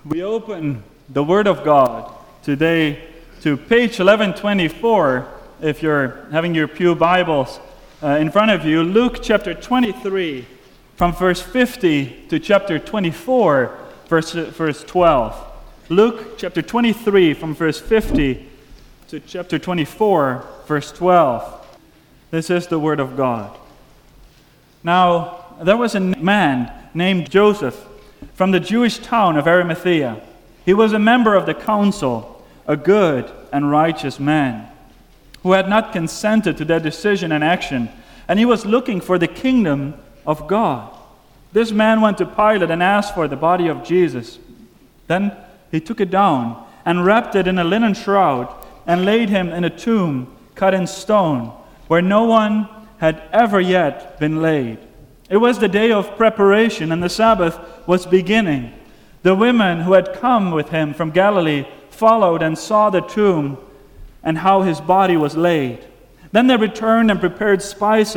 We open the Word of God today to page 1124, if you're having your pew Bibles in front of you. Luke chapter 23, from verse 50 to chapter 24, verse 12. Luke chapter 23, from verse 50 to chapter 24, verse 12. This is the Word of God. Now, there was a man named Joseph from the Jewish town of Arimathea. He was a member of the council, a good and righteous man, who had not consented to their decision and action, and he was looking for the kingdom of God. This man went to Pilate and asked for the body of Jesus. Then he took it down and wrapped it in a linen shroud and laid him in a tomb cut in stone, where no one had ever yet been laid. It was the day of preparation, and the Sabbath was beginning. The women who had come with him from Galilee followed and saw the tomb and how his body was laid. Then they returned and prepared spices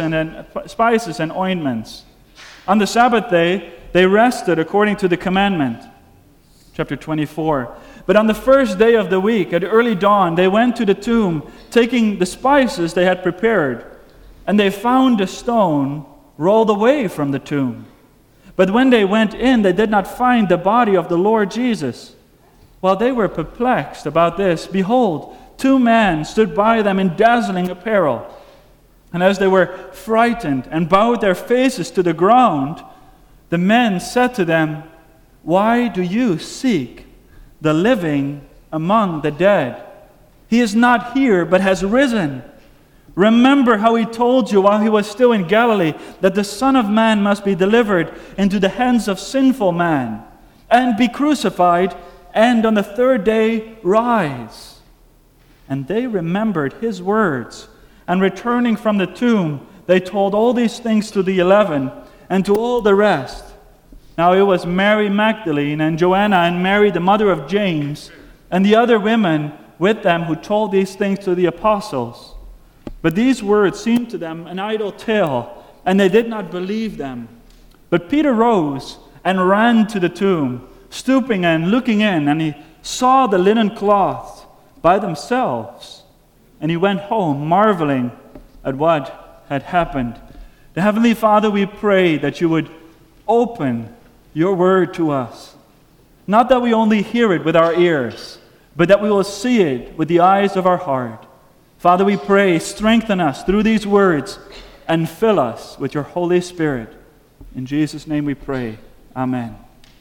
and ointments. On the Sabbath day, they rested according to the commandment. Chapter 24. But on the first day of the week, at early dawn, they went to the tomb, taking the spices they had prepared, and they found the stone rolled away from the tomb. But when they went in, they did not find the body of the Lord Jesus. While they were perplexed about this, behold, two men stood by them in dazzling apparel. And as they were frightened and bowed their faces to the ground, the men said to them, "Why do you seek the living among the dead? He is not here, but has risen. Remember how he told you while he was still in Galilee that the Son of Man must be delivered into the hands of sinful men and be crucified, and on the third day rise." And they remembered his words, and returning from the tomb, they told all these things to the 11 and to all the rest. Now it was Mary Magdalene and Joanna and Mary, the mother of James, and the other women with them who told these things to the apostles. But these words seemed to them an idle tale, and they did not believe them. But Peter rose and ran to the tomb, stooping and looking in, and he saw the linen cloths by themselves. And he went home, marveling at what had happened. The Heavenly Father, we pray that you would open your word to us. Not that we only hear it with our ears, but that we will see it with the eyes of our heart. Father, we pray, strengthen us through these words and fill us with your Holy Spirit. In Jesus' name we pray. Amen.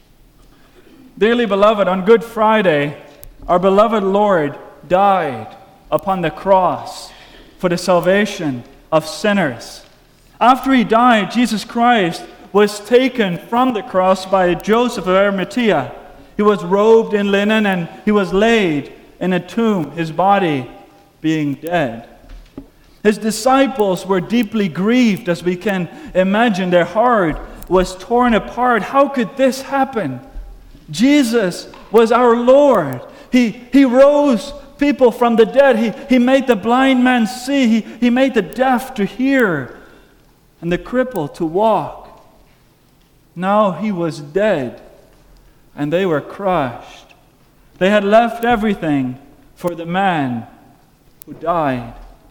Dearly beloved, on Good Friday, our beloved Lord died upon the cross for the salvation of sinners. After he died, Jesus Christ was taken from the cross by Joseph of Arimathea. He was robed in linen and he was laid in a tomb, his body being dead. His disciples were deeply grieved, as we can imagine. Their heart was torn apart. How could this happen? Jesus was our Lord. He rose people from the dead. He made the blind man see. He made the deaf to hear and the crippled to walk. Now he was dead, and they were crushed. They had left everything for the man who died,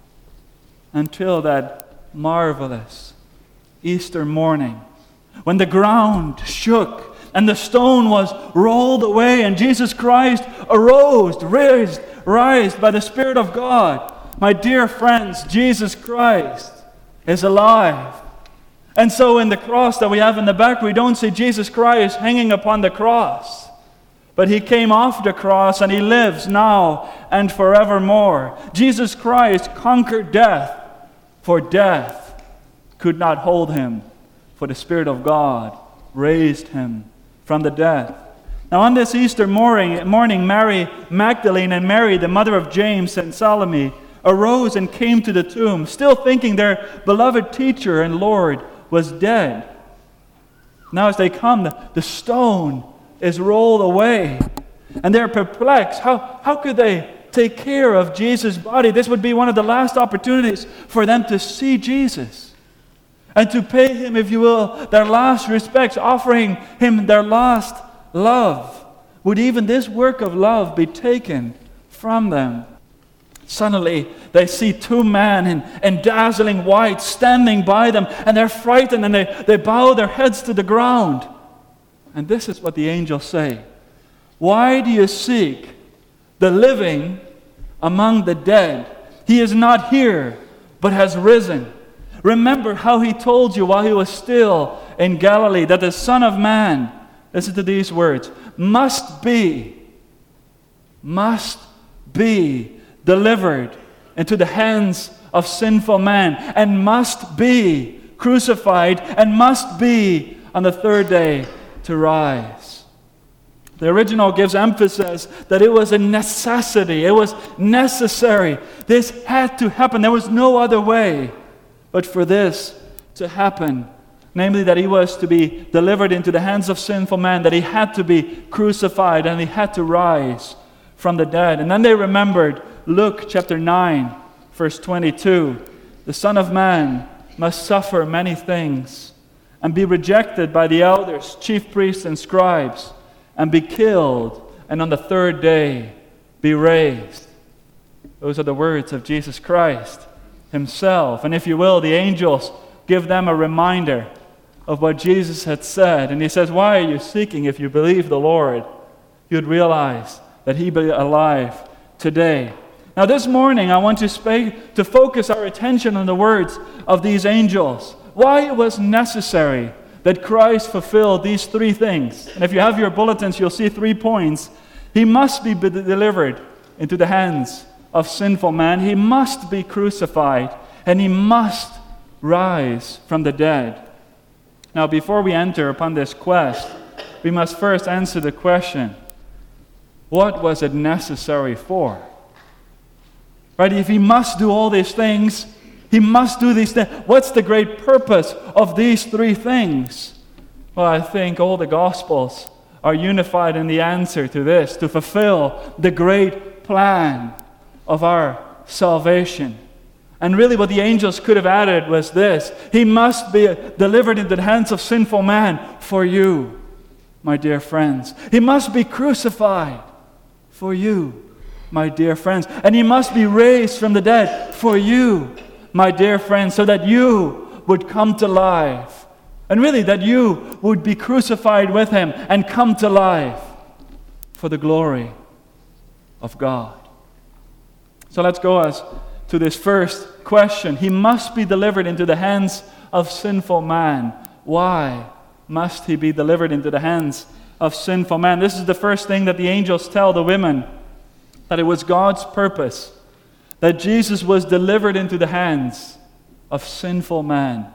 until that marvelous Easter morning when the ground shook and the stone was rolled away and Jesus Christ arose, raised by the Spirit of God. My dear friends, Jesus Christ is alive. And so in the cross that we have in the back, we don't see Jesus Christ hanging upon the cross. But he came off the cross and he lives now and forevermore. Jesus Christ conquered death, for death could not hold him, for the Spirit of God raised him from the dead. Now on this Easter morning, Mary Magdalene and Mary, the mother of James and Salome, arose and came to the tomb, still thinking their beloved teacher and Lord was dead. Now as they come, the stone is rolled away, and they're perplexed. How could they take care of Jesus' body? This would be one of the last opportunities for them to see Jesus and to pay him, if you will, their last respects, offering him their last love. would even this work of love be taken from them? Suddenly, they see two men in dazzling white standing by them, and they're frightened, and they bow their heads to the ground. And this is what the angels say. Why do you seek the living among the dead? He is not here, but has risen. Remember how he told you while he was still in Galilee that the Son of Man, listen to these words, must be delivered into the hands of sinful men, and must be crucified, and must be on the third day to rise. The original gives emphasis that it was a necessity. It was necessary. This had to happen. There was no other way but for this to happen. Namely, that he was to be delivered into the hands of sinful men, that he had to be crucified, and he had to rise from the dead. And then they remembered Luke chapter 9, verse 22. The Son of Man must suffer many things, and be rejected by the elders, chief priests, and scribes, and be killed, and on the third day be raised. Those are the words of Jesus Christ himself. And if you will, the angels give them a reminder of what Jesus had said. And he says, why are you seeking? If you believe the Lord, you'd realize that he be alive today. Now this morning, I want to focus our attention on the words of these angels. Why it was necessary that Christ fulfilled these three things. And if you have your bulletins, you'll see 3 points. He must be delivered into the hands of sinful man. He must be crucified, and he must rise from the dead. Now, before we enter upon this quest, we must first answer the question, what was it necessary for? Right? If he must do all these things, he must do these things. What's the great purpose of these 3 things? Well, I think all the Gospels are unified in the answer to this, to fulfill the great plan of our salvation. And really what the angels could have added was this: he must be delivered into the hands of sinful man for you, my dear friends. He must be crucified for you, my dear friends. And he must be raised from the dead for you, my dear friends, so that you would come to life. And really that you would be crucified with him and come to life for the glory of God. So let's go to this first question. He must be delivered into the hands of sinful man. Why must he be delivered into the hands of sinful man? This is the first thing that the angels tell the women, that it was God's purpose that Jesus was delivered into the hands of sinful man.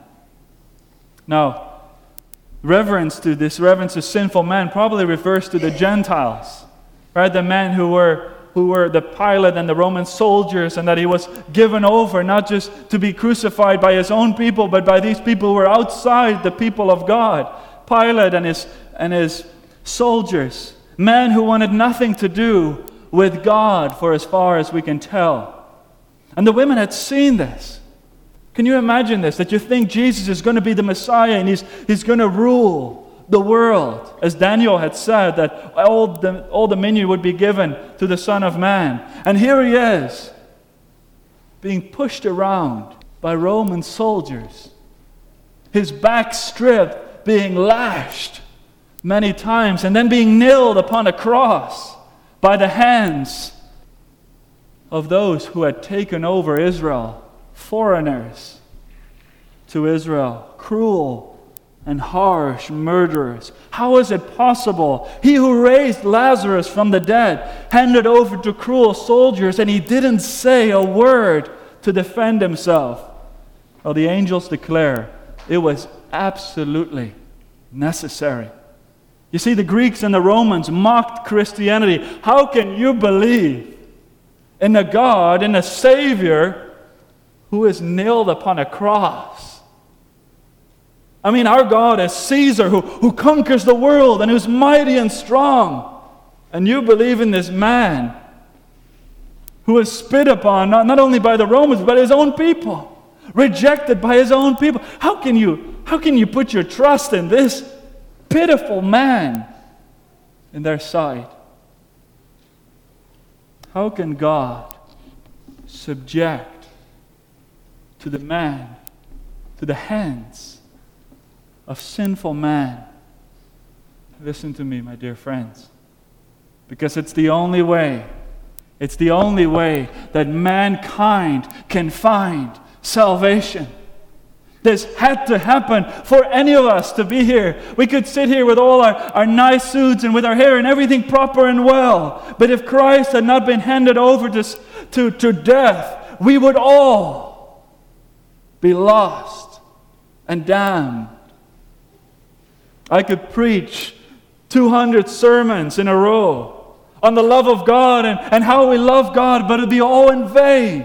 Now, reverence to sinful man probably refers to the Gentiles, right? The men who were the Pilate and the Roman soldiers, and that he was given over not just to be crucified by his own people, but by these people who were outside the people of God. Pilate and his soldiers, men who wanted nothing to do with God for as far as we can tell. And the women had seen this. Can you imagine this? That you think Jesus is going to be the Messiah and he's going to rule the world. As Daniel had said, that all dominion would be given to the Son of Man. And here he is, being pushed around by Roman soldiers. His back stripped, being lashed many times, and then being nailed upon a cross by the hands of those who had taken over Israel, foreigners to Israel, cruel and harsh murderers. How is it possible? He who raised Lazarus from the dead handed over to cruel soldiers, and he didn't say a word to defend himself. Well, the angels declare it was absolutely necessary. You see, the Greeks and the Romans mocked Christianity. How can you believe in a God, in a Savior who is nailed upon a cross? I mean, our God is Caesar who conquers the world and who's mighty and strong. And you believe in this man who is spit upon, not only by the Romans, but his own people, rejected by his own people. How can you put your trust in this pitiful man in their sight? How can God subject to the hands of sinful man? Listen to me, my dear friends, because it's the only way that mankind can find salvation. This had to happen for any of us to be here. We could sit here with all our nice suits and with our hair and everything proper and well, but if Christ had not been handed over to death, we would all be lost and damned. I could preach 200 sermons in a row on the love of God and how we love God, but it would be all in vain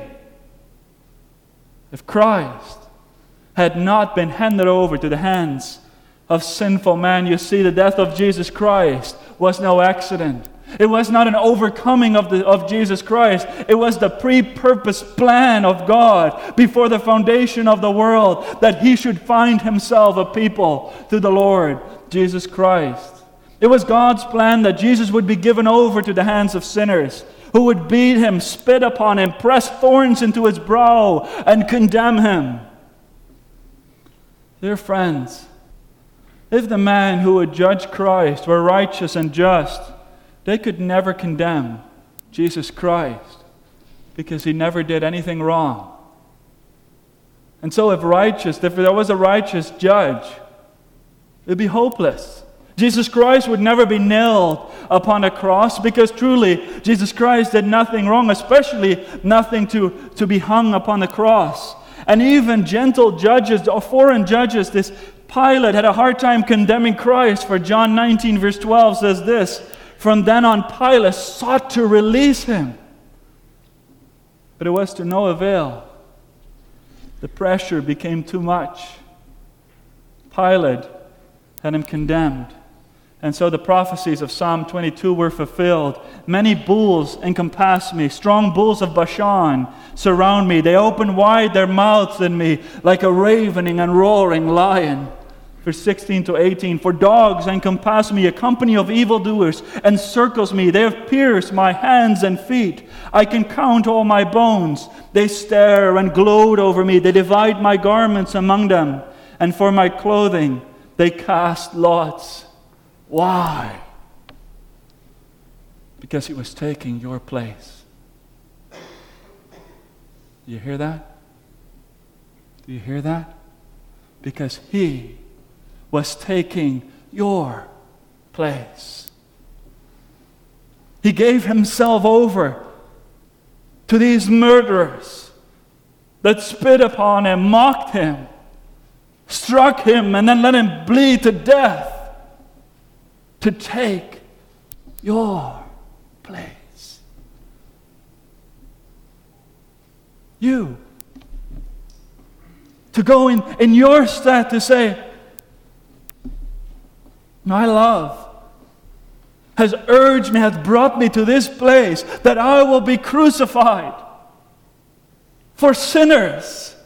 if Christ had not been handed over to the hands of sinful man. You see, the death of Jesus Christ was no accident. It was not an overcoming of Jesus Christ. It was the pre-purposed plan of God before the foundation of the world that He should find Himself a people through the Lord Jesus Christ. It was God's plan that Jesus would be given over to the hands of sinners who would beat Him, spit upon Him, press thorns into His brow, and condemn Him. Dear friends, if the man who would judge Christ were righteous and just, they could never condemn Jesus Christ because He never did anything wrong. And so if there was a righteous judge, it would be hopeless. Jesus Christ would never be nailed upon a cross because truly Jesus Christ did nothing wrong, especially nothing to be hung upon the cross. And even gentle judges or foreign judges, this Pilate had a hard time condemning Christ, for John 19 verse 12 says this, "From then on Pilate sought to release Him, but it was to no avail. The pressure became too much. Pilate had Him condemned. And so the prophecies of Psalm 22 were fulfilled. Many bulls encompass me. Strong bulls of Bashan surround me. They open wide their mouths in me like a ravening and roaring lion." Verse 16 to 18. "For dogs encompass me. A company of evildoers encircles me. They have pierced my hands and feet. I can count all my bones. They stare and gloat over me. They divide my garments among them. And for my clothing they cast lots." Why? Because He was taking your place. Do you hear that? Do you hear that? Because He was taking your place. He gave Himself over to these murderers that spit upon Him, mocked Him, struck Him, and then let Him bleed to death, to take your place. You. To go in your stead to say, "My love has urged me, has brought me to this place that I will be crucified for sinners."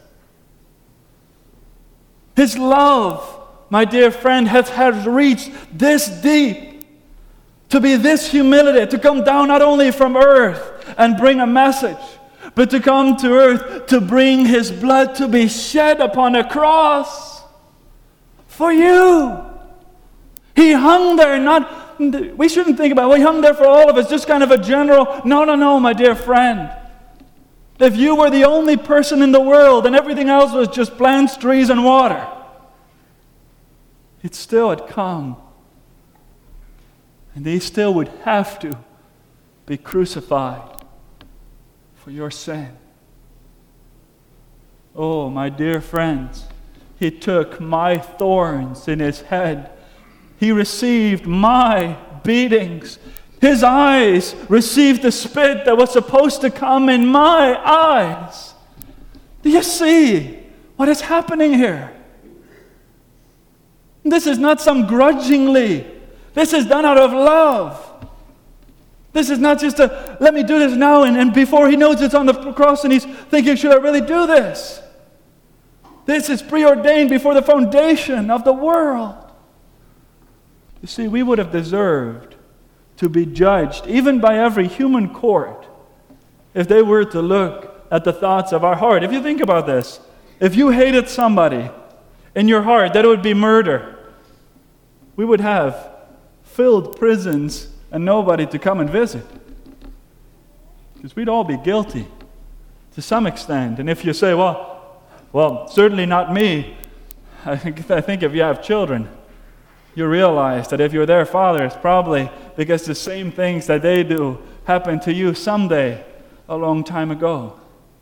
His love, my dear friend, has reached this deep, to be this humility, to come down not only from earth and bring a message, but to come to earth to bring His blood to be shed upon a cross for you. He hung there, we shouldn't think about, He hung there for all of us, just kind of a general, no, my dear friend. If you were the only person in the world and everything else was just plants, trees, and water, it still had come. And He still would have to be crucified for your sin. Oh, my dear friends, He took my thorns in His head. He received my beatings. His eyes received the spit that was supposed to come in my eyes. Do you see what is happening here? This is not some grudgingly. This is done out of love. This is not just let me do this now, and before He knows it's on the cross and He's thinking, should I really do this? This is preordained before the foundation of the world. You see, we would have deserved to be judged, even by every human court, if they were to look at the thoughts of our heart. If you think about this, if you hated somebody in your heart, that it would be murder, we would have filled prisons and nobody to come and visit. Because we'd all be guilty to some extent. And if you say, well, certainly not me, I think if you have children, you realize that if you're their father, it's probably because the same things that they do happened to you someday a long time ago.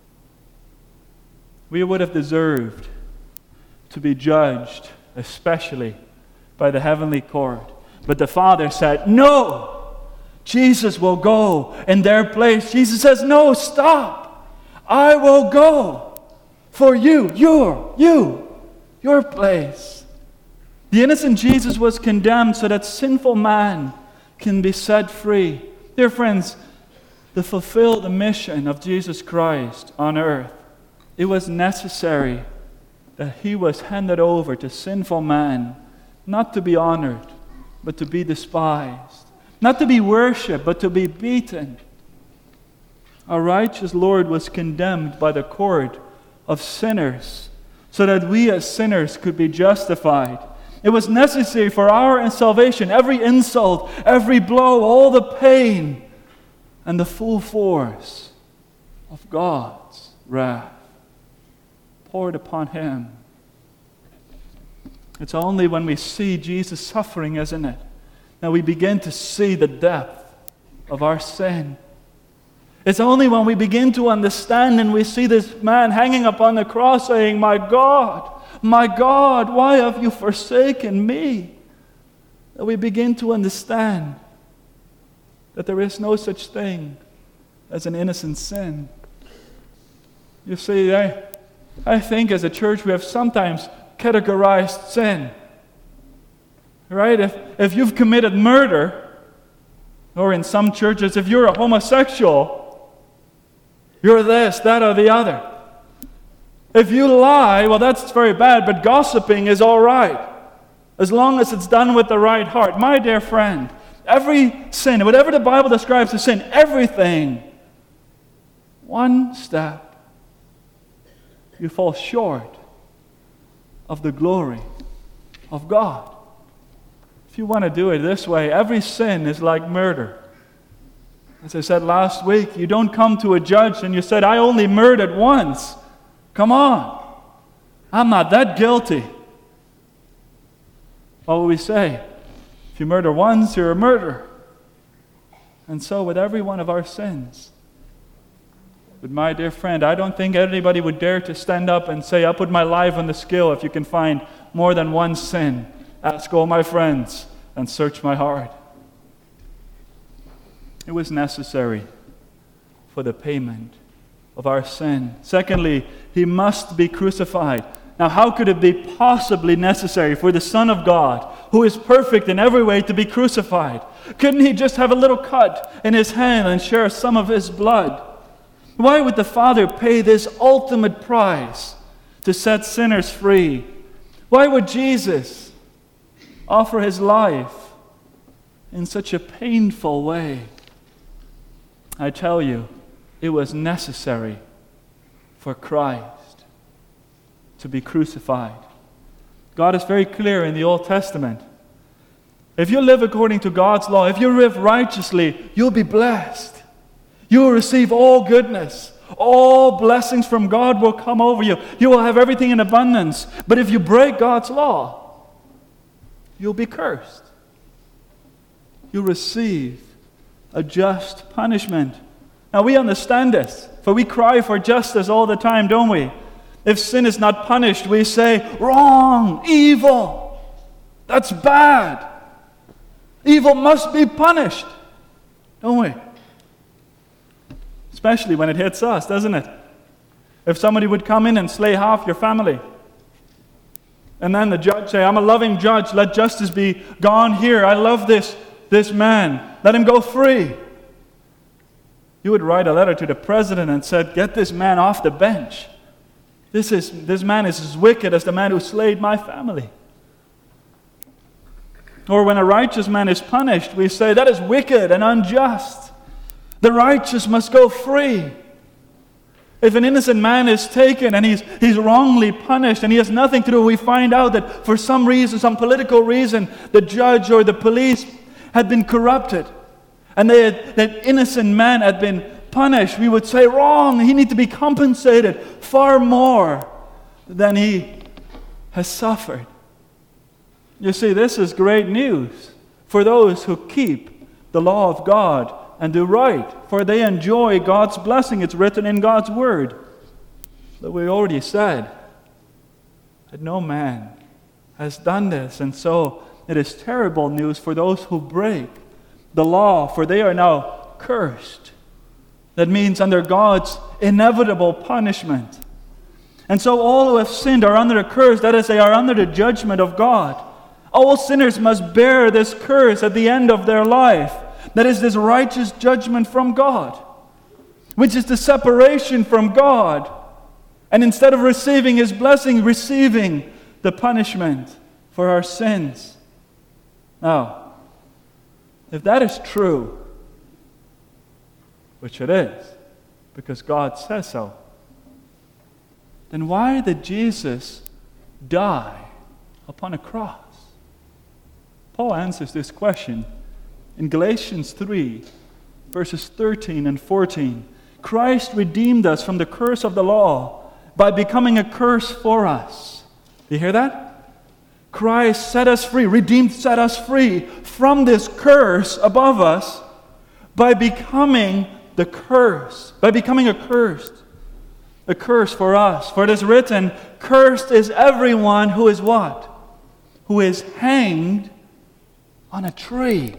We would have deserved to be judged, especially by the heavenly court. But the Father said, no, Jesus will go in their place. Jesus says, no, stop. I will go for you, your place. The innocent Jesus was condemned so that sinful man can be set free. Dear friends, to fulfill the mission of Jesus Christ on earth, it was necessary that he was handed over to sinful man, not to be honored, but to be despised. Not to be worshipped, but to be beaten. Our righteous Lord was condemned by the court of sinners, so that we as sinners could be justified. It was necessary for our salvation, every insult, every blow, all the pain, and the full force of God's wrath poured upon him. It's only when we see Jesus suffering, isn't it, that we begin to see the depth of our sin. It's only when we begin to understand and we see this man hanging upon the cross saying, my God, why have you forsaken me? That we begin to understand that there is no such thing as an innocent sin. You see, I think as a church we have sometimes categorized sin. Right? If you've committed murder, or in some churches, if you're a homosexual, you're this, that, or the other. If you lie, well, that's very bad, but gossiping is all right, as long as it's done with the right heart. My dear friend, every sin, whatever the Bible describes as sin, everything, one step, you fall short of the glory of God. If you want to do it this way, every sin is like murder. As I said last week, you don't come to a judge and you said, I only murdered once. Come on. I'm not that guilty. What will we say? If you murder once, you're a murderer. And so with every one of our sins. But my dear friend, I don't think anybody would dare to stand up and say, I'll put my life on the scale if you can find more than one sin. Ask all my friends and search my heart. It was necessary for the payment of our sin. Secondly, he must be crucified. Now, how could it be possibly necessary for the Son of God, who is perfect in every way, to be crucified? Couldn't he just have a little cut in his hand and share some of his blood? Why would the Father pay this ultimate price to set sinners free? Why would Jesus offer his life in such a painful way? I tell you, it was necessary for Christ to be crucified. God is very clear in the Old Testament. If you live according to God's law, if you live righteously, you'll be blessed. You will receive all goodness. All blessings from God will come over you. You will have everything in abundance. But if you break God's law, you'll be cursed. You'll receive a just punishment. Now we understand this, for we cry for justice all the time, don't we? If sin is not punished, we say, wrong, evil, that's bad. Evil must be punished, don't we? Especially when it hits us, doesn't it? If somebody would come in and slay half your family, and then the judge say, I'm a loving judge, let justice be gone here. I love this man, let him go free. You would write a letter to the president and said, get this man off the bench. This man is as wicked as the man who slayed my family. Or when a righteous man is punished, we say, that is wicked and unjust. The righteous must go free. If an innocent man is taken and he's wrongly punished and he has nothing to do, we find out that for some reason, some political reason, the judge or the police had been corrupted and that innocent man had been punished, we would say, wrong, he needs to be compensated far more than he has suffered. You see, this is great news for those who keep the law of God and do right, for they enjoy God's blessing. It's written in God's Word. But we already said that no man has done this, and so it is terrible news for those who break the law, for they are now cursed. That means under God's inevitable punishment. And so all who have sinned are under a curse, that is, they are under the judgment of God. All sinners must bear this curse at the end of their life. That is, this righteous judgment from God, which is the separation from God. And instead of receiving His blessing, receiving the punishment for our sins. Now, if that is true, which it is, because God says so, then why did Jesus die upon a cross? Paul answers this question in Galatians 3, verses 13 and 14. Christ redeemed us from the curse of the law by becoming a curse for us. Do you hear that? Christ set us free, set us free from this curse above us by becoming the curse, by becoming a curse for us. For it is written, cursed is everyone who is what? Who is hanged on a tree.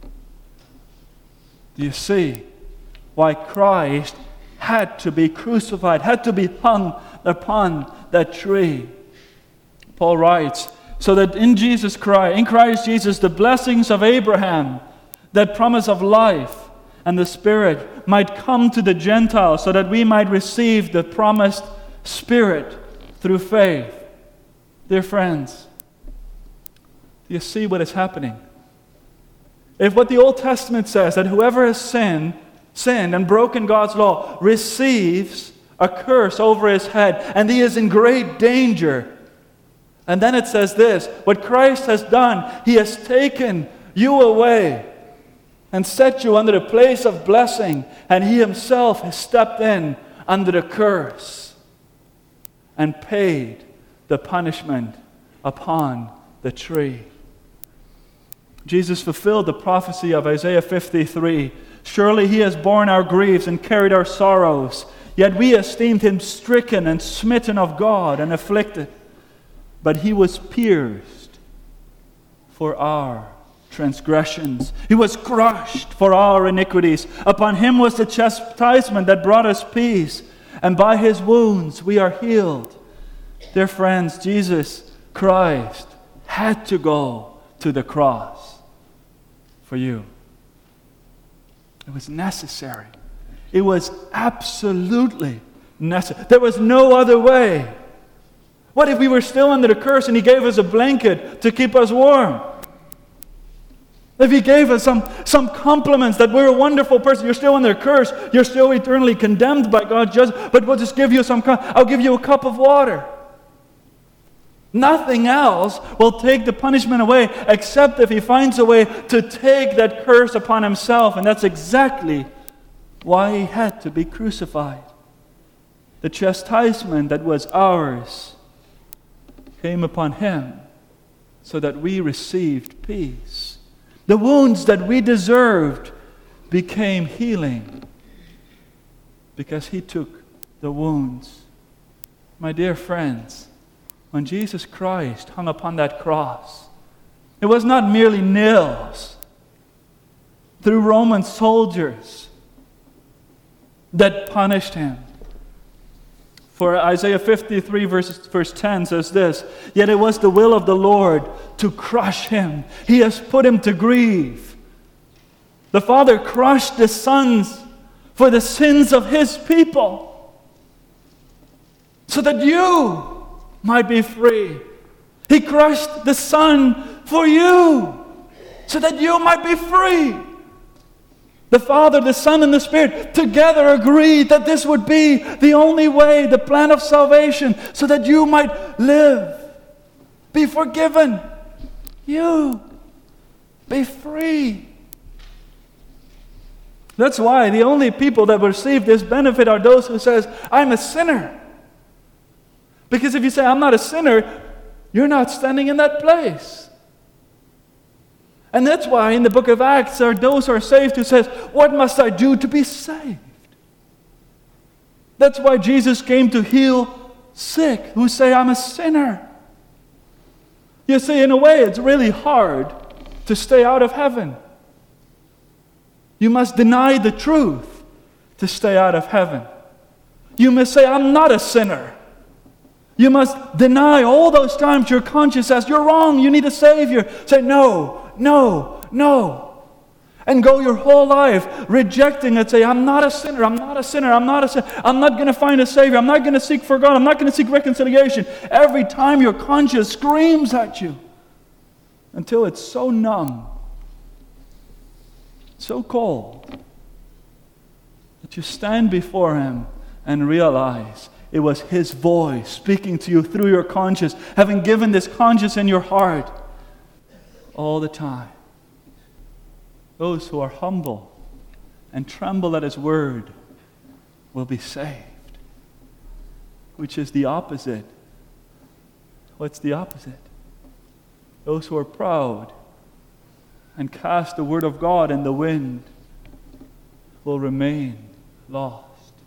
Do you see why Christ had to be crucified, had to be hung upon that tree? Paul writes, so that in Christ Jesus, the blessings of Abraham, that promise of life and the Spirit might come to the Gentiles, so that we might receive the promised Spirit through faith. Dear friends, do you see what is happening? If what the Old Testament says, that whoever has sinned and broken God's law receives a curse over his head, and he is in great danger. And then it says this, what Christ has done, He has taken you away and set you under the place of blessing, and He Himself has stepped in under the curse and paid the punishment upon the tree. Jesus fulfilled the prophecy of Isaiah 53. Surely He has borne our griefs and carried our sorrows, yet we esteemed Him stricken and smitten of God and afflicted. But He was pierced for our transgressions. He was crushed for our iniquities. Upon Him was the chastisement that brought us peace, and by His wounds we are healed. Dear friends, Jesus Christ had to go to the cross for you. It was necessary. It was absolutely necessary. There was no other way. What if we were still under the curse and He gave us a blanket to keep us warm? If He gave us some compliments that we're a wonderful person, you're still under curse, you're still eternally condemned by God, but we'll just give you I'll give you a cup of water. Nothing else will take the punishment away except if He finds a way to take that curse upon Himself, and that's exactly why He had to be crucified. The chastisement that was ours came upon Him so that we received peace. The wounds that we deserved became healing because He took the wounds. My dear friends, when Jesus Christ hung upon that cross, it was not merely nails through Roman soldiers that punished Him. For Isaiah 53 verse 10 says this, yet it was the will of the Lord to crush Him. He has put Him to grief. The Father crushed the sons for the sins of His people, so that you might be free. He crushed the Son for you, so that you might be free. The Father, the Son, and the Spirit together agreed that this would be the only way, the plan of salvation, so that you might live, be forgiven, you be free. That's why the only people that receive this benefit are those who says, I'm a sinner. Because if you say, I'm not a sinner, you're not standing in that place. And that's why in the book of Acts there are those who are saved who says, what must I do to be saved? That's why Jesus came to heal sick who say, I'm a sinner. You see, in a way, it's really hard to stay out of heaven. You must deny the truth to stay out of heaven. You must say, I'm not a sinner. You must deny all those times your conscience says, you're wrong, you need a Savior. Say, no. And go your whole life rejecting it. Say, I'm not a sinner. I'm not going to find a Savior. I'm not going to seek for God. I'm not going to seek reconciliation. Every time your conscience screams at you until it's so numb, so cold, that you stand before Him and realize it was His voice speaking to you through your conscience, having given this conscience in your heart all the time. Those who are humble and tremble at His word will be saved. Which is the opposite. What's the opposite? Those who are proud and cast the word of God in the wind will remain lost.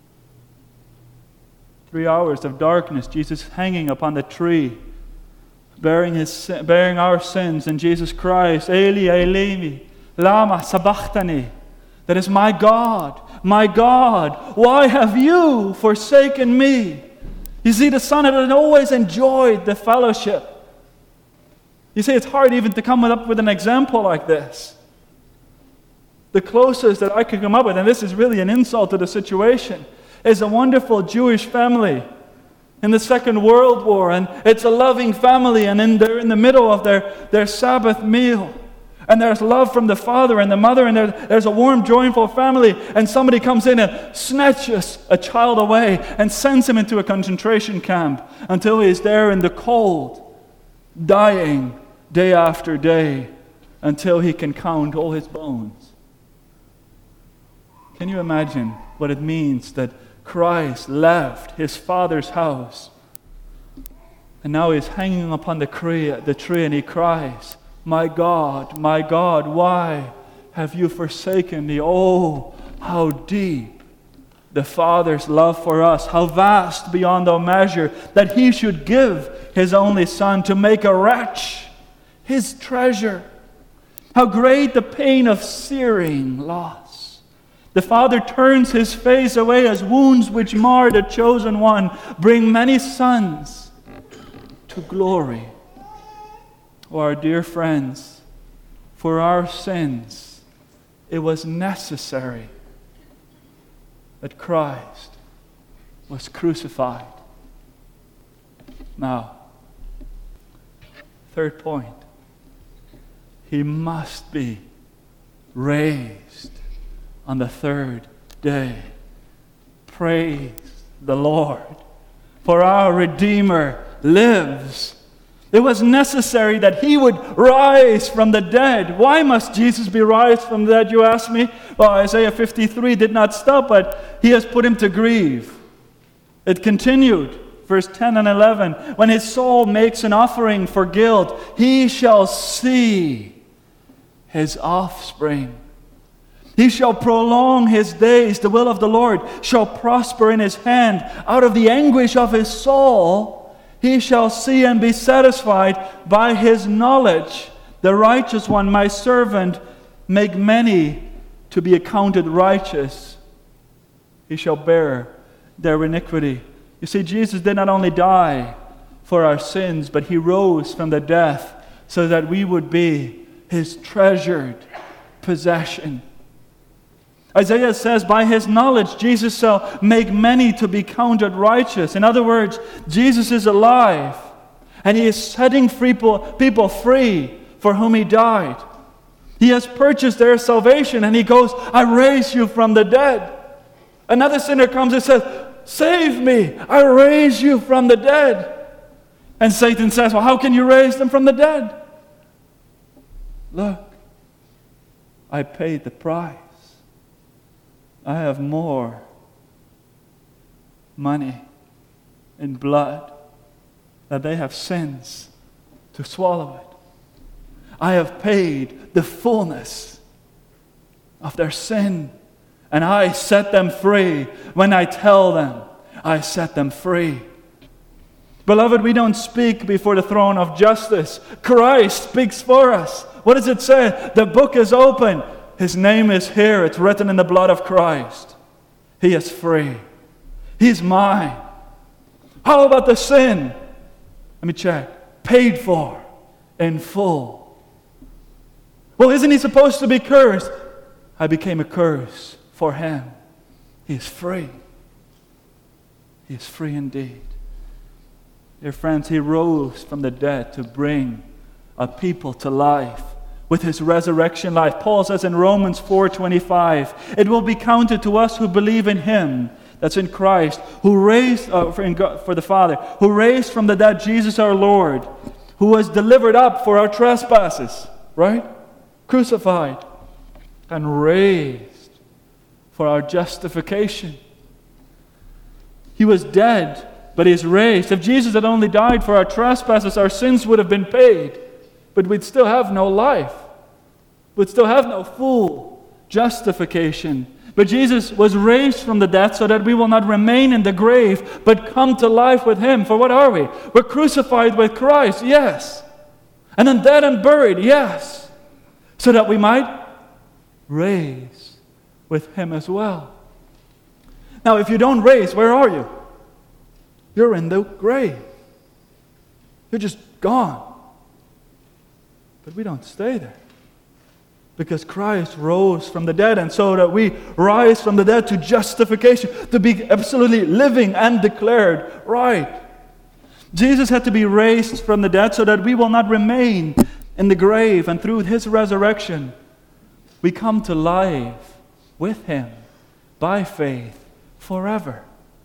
3 hours of darkness, Jesus hanging upon the tree, bearing our sins, and Jesus cries, Eli, Eli, lama sabachthani. That is, my God, why have you forsaken me? You see, the Son had always enjoyed the fellowship. You see, it's hard even to come up with an example like this. The closest that I could come up with, and this is really an insult to the situation, is a wonderful Jewish family in the Second World War, and it's a loving family, and they're in the middle of their Sabbath meal, and there's love from the father and the mother, and there's a warm, joyful family, and somebody comes in and snatches a child away and sends him into a concentration camp until he's there in the cold, dying day after day until he can count all his bones. Can you imagine what it means that Christ left His Father's house, and now He's hanging upon the tree and He cries, my God, why have you forsaken me? Oh, how deep the Father's love for us, how vast beyond all measure that He should give His only Son to make a wretch His treasure. How great the pain of searing loss. The Father turns His face away as wounds which mar the chosen one bring many sons to glory. Oh, our dear friends, for our sins, it was necessary that Christ was crucified. Now, third point, He must be raised on the third day. Praise the Lord, for our Redeemer lives. It was necessary that He would rise from the dead. Why must Jesus be raised from the dead, you ask me? Well, Isaiah 53 did not stop, but He has put Him to grief. It continued, verse 10 and 11. When His soul makes an offering for guilt, He shall see His offspring. He shall prolong His days. The will of the Lord shall prosper in His hand. Out of the anguish of His soul, He shall see and be satisfied by His knowledge. The righteous one, my servant, make many to be accounted righteous. He shall bear their iniquity. You see, Jesus did not only die for our sins, but He rose from the death so that we would be His treasured possession. Isaiah says, by His knowledge, Jesus shall make many to be counted righteous. In other words, Jesus is alive, and He is setting people free for whom He died. He has purchased their salvation, and he goes, I raise you from the dead. Another sinner comes and says, save me, I raise you from the dead. And Satan says, well, how can you raise them from the dead? Look, I paid the price. I have more money and blood that they have sins to swallow it. I have paid the fullness of their sin, and I set them free. When I tell them, I set them free. Beloved, we don't speak before the throne of justice. Christ speaks for us. What does it say? The book is open. His name is here. It's written in the blood of Christ. He is free. He's mine. How about the sin? Let me check. Paid for in full. Well, isn't he supposed to be cursed? I became a curse for him. He is free. He is free indeed. Dear friends, he rose from the dead to bring a people to life with his resurrection life. Paul says in Romans 4:25, it will be counted to us who believe in him, that's in Christ, who raised, for the Father, who raised from the dead Jesus our Lord, who was delivered up for our trespasses, right? Crucified and raised for our justification. He was dead, but he is raised. If Jesus had only died for our trespasses, our sins would have been paid, but we'd still have no life. We'd still have no full justification. But Jesus was raised from the dead so that we will not remain in the grave, but come to life with him. For what are we? We're crucified with Christ, yes. And then dead and buried, yes. So that we might raise with him as well. Now, if you don't raise, where are you? You're in the grave. You're just gone. But we don't stay there. Because Christ rose from the dead, and so that we rise from the dead to justification, to be absolutely living and declared right. Jesus had to be raised from the dead so that we will not remain in the grave, and through his resurrection, we come to life with him by faith forever.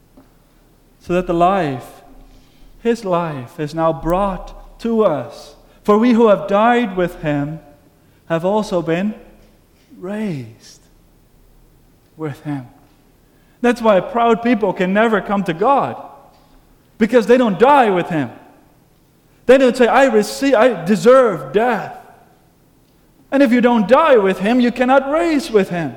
So that the life, his life, is now brought to us. For we who have died with him have also been raised with him. That's why proud people can never come to God, because they don't die with him. They don't say, I deserve death. And if you don't die with him, you cannot raise with him.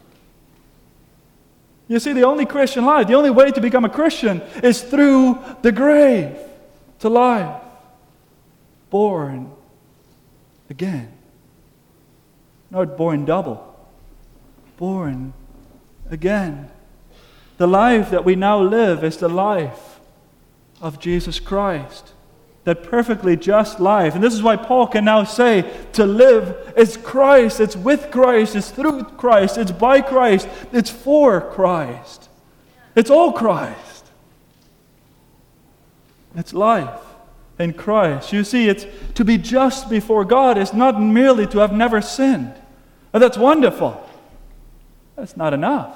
You see, the only Christian life, the only way to become a Christian is through the grave to life. Born again. Not born double. Born again. The life that we now live is the life of Jesus Christ. That perfectly just life. And this is why Paul can now say, to live is Christ. It's with Christ. It's through Christ. It's by Christ. It's for Christ. It's all Christ. It's life in Christ. You see, it's to be just before God is not merely to have never sinned. And that's wonderful. That's not enough.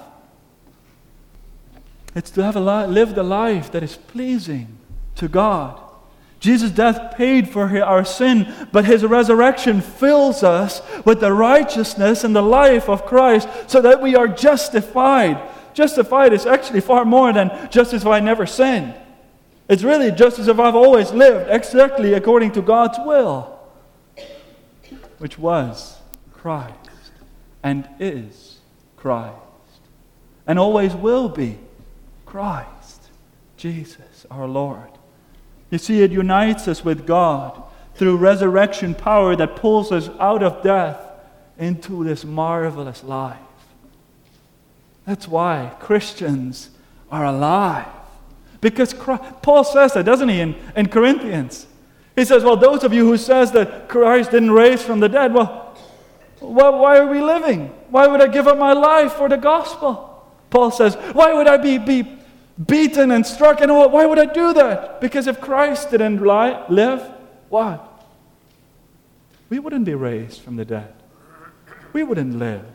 It's to have lived a life that is pleasing to God. Jesus' death paid for our sin, but his resurrection fills us with the righteousness and the life of Christ so that we are justified. Justified is actually far more than just as if I never sinned. It's really just as if I've always lived exactly according to God's will, which was Christ and is Christ and always will be Christ, Jesus our Lord. You see, it unites us with God through resurrection power that pulls us out of death into this marvelous life. That's why Christians are alive. Because Paul says that, doesn't he, in Corinthians? He says, well, those of you who says that Christ didn't raise from the dead, well, why are we living? Why would I give up my life for the gospel? Paul says, why would I be beaten and struck and all? Why would I do that? Because if Christ didn't live, what? We wouldn't be raised from the dead. we wouldn't live.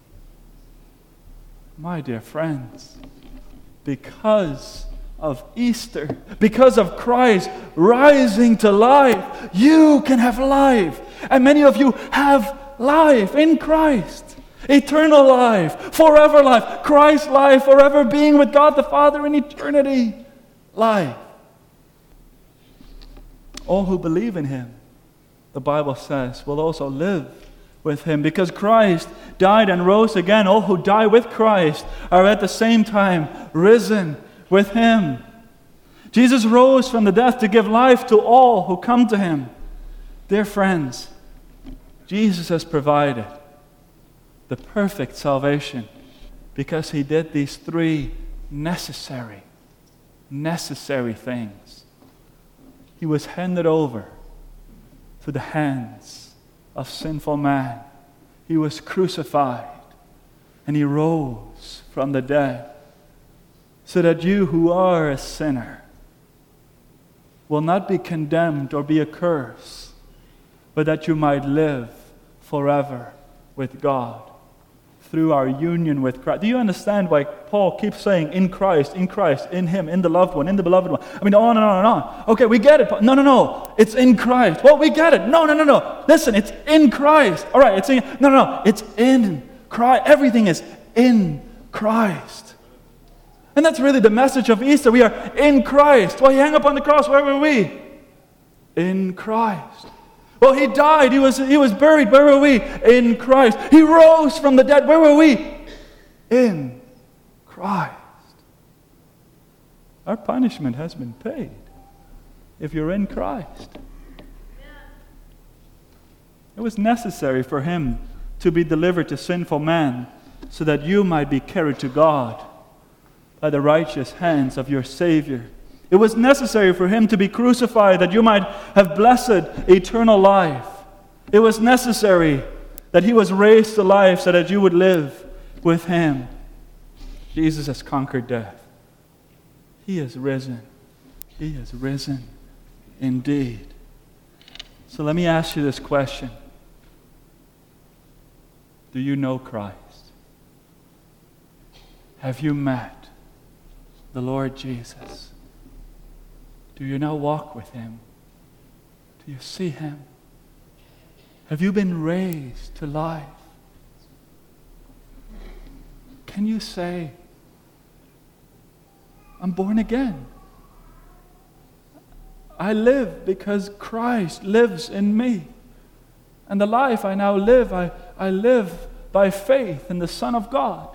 My dear friends, because of Easter, because of Christ rising to life, you can have life. And many of you have life in Christ. Eternal life, forever life, Christ's life, forever being with God the Father in eternity life. All who believe in Him, the Bible says, will also live with Him. Because Christ died and rose again, all who die with Christ are at the same time risen with Him. Jesus rose from the death to give life to all who come to Him. Dear friends, Jesus has provided the perfect salvation because He did these three necessary things. He was handed over to the hands of sinful man. He was crucified and He rose from the dead so that you who are a sinner will not be condemned or be accursed, but that you might live forever with God through our union with Christ. Do you understand why Paul keeps saying in Christ, in Him, in the loved one, in the beloved one? I mean, on and on and on. Okay, we get it. No. It's in Christ. Well, we get it. No. Listen, it's in Christ. All right, it's in. No. It's in Christ. Everything is in Christ. And that's really the message of Easter. We are in Christ. Well, He hung up on the cross. Where were we? In Christ. Well, He died. He was buried. Where were we? In Christ. He rose from the dead. Where were we? In Christ. Our punishment has been paid if you're in Christ. It was necessary for Him to be delivered to sinful man so that you might be carried to God by the righteous hands of your Savior. It was necessary for Him to be crucified that you might have blessed eternal life. It was necessary that He was raised to life so that you would live with Him. Jesus has conquered death. He is risen. He is risen indeed. So let me ask you this question. Do you know Christ? Have you met the Lord Jesus? Do you now walk with Him? Do you see Him? Have you been raised to life? Can you say, I'm born again? I live because Christ lives in me. And the life I now live, I live by faith in the Son of God.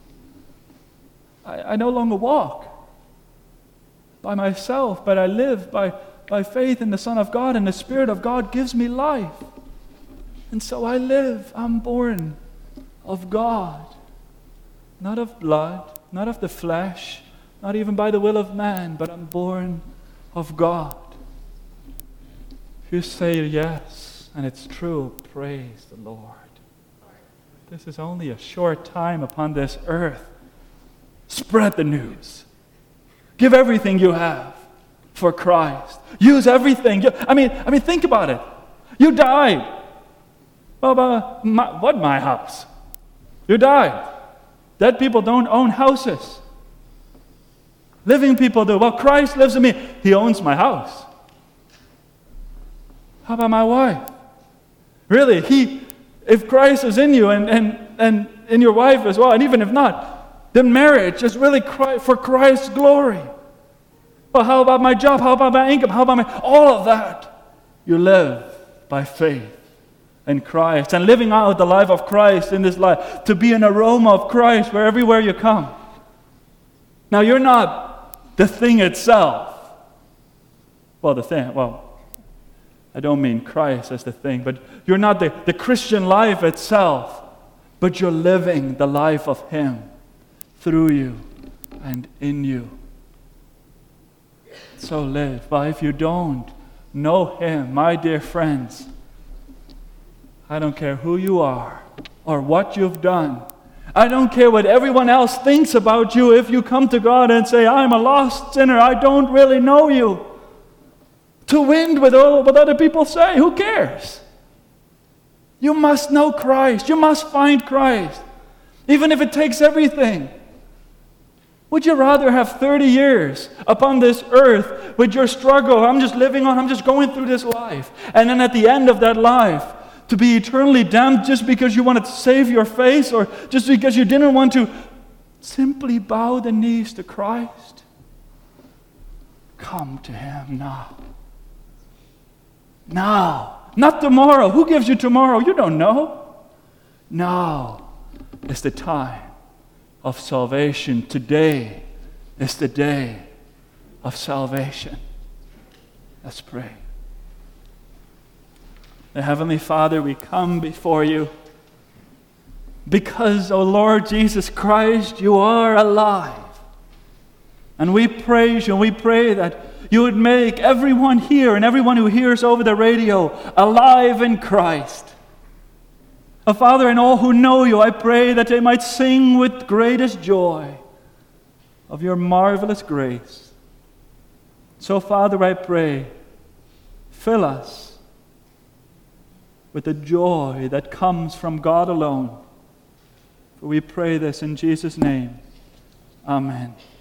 I no longer walk by myself, but I live by faith in the Son of God, and the Spirit of God gives me life. And so I live. I'm born of God. Not of blood, not of the flesh, not even by the will of man, but I'm born of God. If you say yes, and it's true, praise the Lord. This is only a short time upon this earth. Spread the news. Give everything you have for Christ. Use everything. I mean, think about it. You died. Well, my house? You died. Dead people don't own houses. Living people do. Well, Christ lives in me. He owns my house. How about my wife? Really, if Christ is in you and in your wife as well, and even if not, then marriage is really for Christ's glory. Well, how about my job? How about my income? How about all of that? You live by faith in Christ and living out the life of Christ in this life, to be an aroma of Christ everywhere you come. Now, you're not the thing itself. I don't mean Christ as the thing, but you're not the Christian life itself, but you're living the life of Him through you and in you. So live. But if you don't know Him, my dear friends, I don't care who you are or what you've done. I don't care what everyone else thinks about you. If you come to God and say, I'm a lost sinner, I don't really know you. To win with all what other people say, who cares? You must know Christ. You must find Christ, even if it takes everything. Would you rather have 30 years upon this earth with your struggle? I'm just living on, I'm just going through this life. And then at the end of that life, to be eternally damned just because you wanted to save your face or just because you didn't want to simply bow the knees to Christ? Come to Him now. Now. Not tomorrow. Who gives you tomorrow? You don't know. Now is the time of salvation. Today is the day of salvation. Let's pray. The Heavenly Father, we come before you because, O Lord Jesus Christ, you are alive. And we praise you and we pray that you would make everyone here and everyone who hears over the radio alive in Christ. Oh, Father, and all who know you, I pray that they might sing with greatest joy of your marvelous grace. So, Father, I pray, fill us with the joy that comes from God alone. For we pray this in Jesus' name. Amen.